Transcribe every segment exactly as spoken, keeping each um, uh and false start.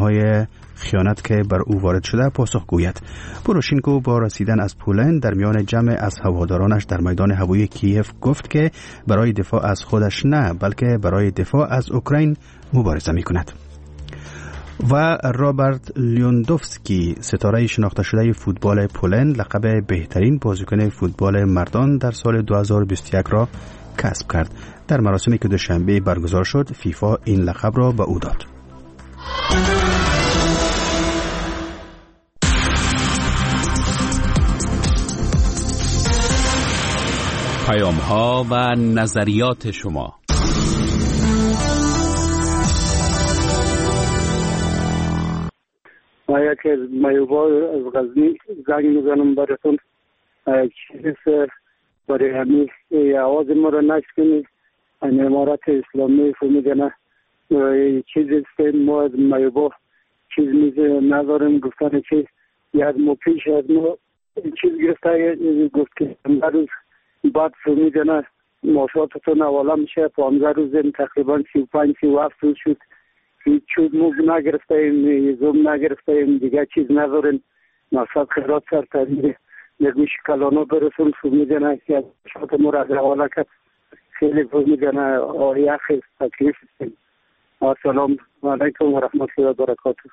های خیانت که بر او وارد شده پاسخ گوید. پوروشینکو با رسیدن از پولند در میان جمع از هوادارانش در میدان هوایی کیف گفت که برای دفاع از خودش نه بلکه برای دفاع از اوکراین مبارزه می کند. و رابرت لیوندوفسکی ستاره شناخته شده فوتبال پولند لقب بهترین بازیکن فوتبال مردان در سال دو هزار و بیست و یک را کسب کرد. در مراسمی که دوشنبه برگزار شد فیفا این لقب را به او داد. پیام ها و نظریات شما. ما یکی از مایوبا از غزنی زنگ میزنم براتون، چیزی برای همین آواز ما را نشکنید. امارات اسلامی فهمیدن چیزی است ما از مایوبا چیز میزه نداریم. گفتن که یک مو پیش از ما چیز گرفته گفت که پانزده روز بعد فهمیدن ماشاتتون حواله میشه. پانزده روز تقریبا سی و پنج سی و هفت روز شد هیچ چیز موز نگرفته ایم، زوم نگرفته ایم، دیگه چیز نداریم. مقصد خیرات سر تغییر نگوش کلانا برسون فهمیدن که از شات ما را حواله کرد. خیلی فهمیدن آیخ تکلیف است. السلام علیکم و رحمت الله و برکاته.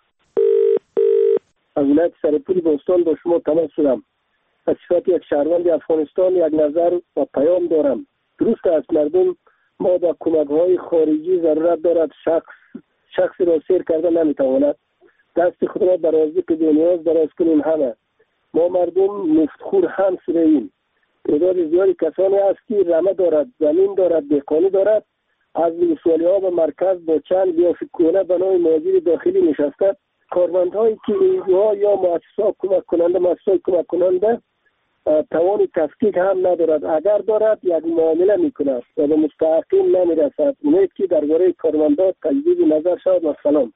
از ولایت سرپور بوستان با شما تماس شدم. از صفت یک شهروند افغانستان یک نظر و پیام دارم. درست است مردم ما با کمک‌های خارجی ضرورت دارد. شخص شخصی را سیر کرده نمیتواند. دست خود را در رازق دنیاز دراز کنیم. همه ما مردم مفتخور هم شده ایم. تعداد زیادی کسانی است که رمه دارد، زمین دارد، دهقانی دارد، از ولسوالی ها و مرکز با چند یا فکرونه بنای مهاجر داخلی نشسته. کارمندهایی که اینها یا مؤسسات کمک کننده مؤسسات کمک کننده توان تفکیک هم ندارد. اگر دارد یک معامله میکند و به مستحقین نمیرسد. امید که درباره کارمندان تجدید نظر شود. و سلام.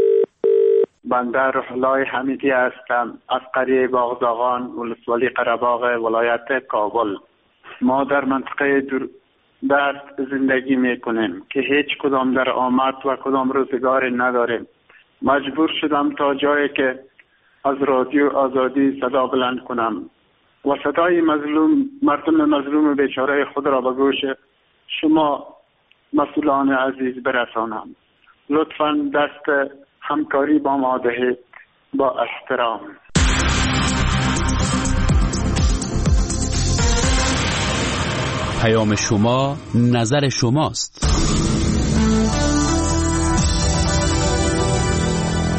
بنده روح الله حمیدی هستم از قریه باغداغان ولسوالی قره‌باغ ولایت کابل. ما در منطقه دور دست زندگی میکنیم که هیچ کدام در آمد و کدام روزگار نداریم. مجبور شدم تا جایی که از رادیو آزادی صدا بلند کنم و صدای مظلوم مردم مظلوم بیچاره خود را به گوش شما مسئولان عزیز برسانم. لطفاً دست همکاری با ما دهید. با احترام. پیام شما نظر شماست.